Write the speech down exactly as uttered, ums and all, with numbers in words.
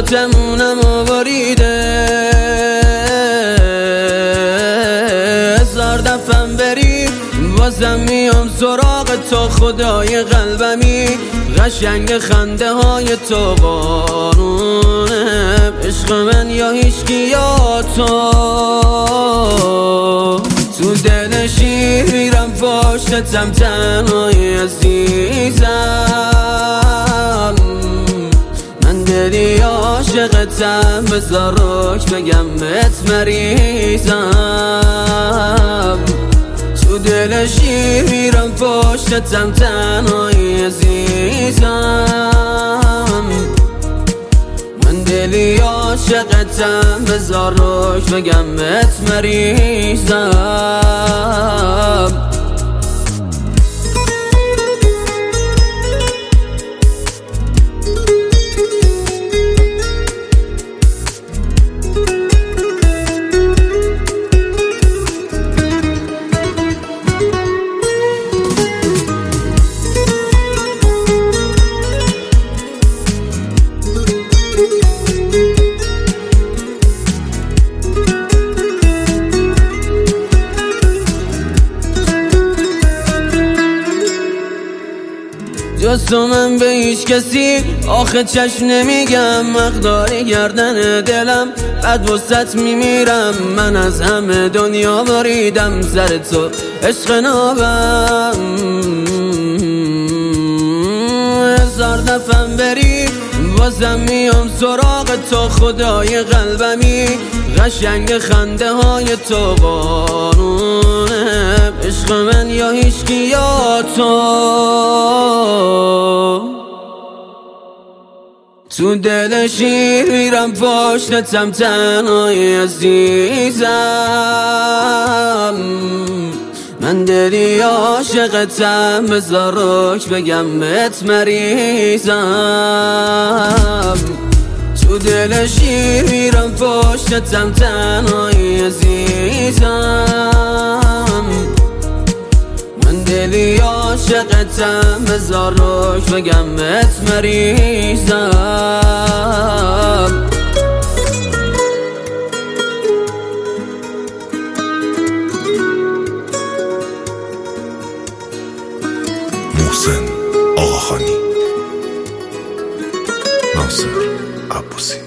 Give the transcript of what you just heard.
آسمونم آوریده، هزار دفعه بری بازم میام سراغ تو. خدای قلبمی قشنگ خنده های تو قانونه، عشق من یا هیچکی یا تو. تو دل شیر میرم پشتتم تنهای عزیزم، من دلی عاشقتم، بذار روک بگم بهت مریضم. تو دل شیر میرم پشتتم تنهای عزیزم، من دلی عاشقتم، بذار روک بگم بهت مریضم. جز تو من به هیچ کسی آخه چشم نمیگم، مقداری گردن دلم بعد وسط میمیرم. من از همه دنیا بریدم سر تو عشق نابم، هزار دفعه بری بازم میام سراغ تو. خدای قلبمی قشنگ خنده های تو قانونه، عشق من یا هیچکی یا تو. تو دل شیر میرم پشتتم تنهای عزیزم، من دلی عاشقتم، بذار روک بگم بهت مریضم. تو دل شیر میرم پشتتم تنهای عزیزم، من دلی عاشقتم، بذار روک بگم بهت مریضم. محسن آقاخانی، ناصر عباسی.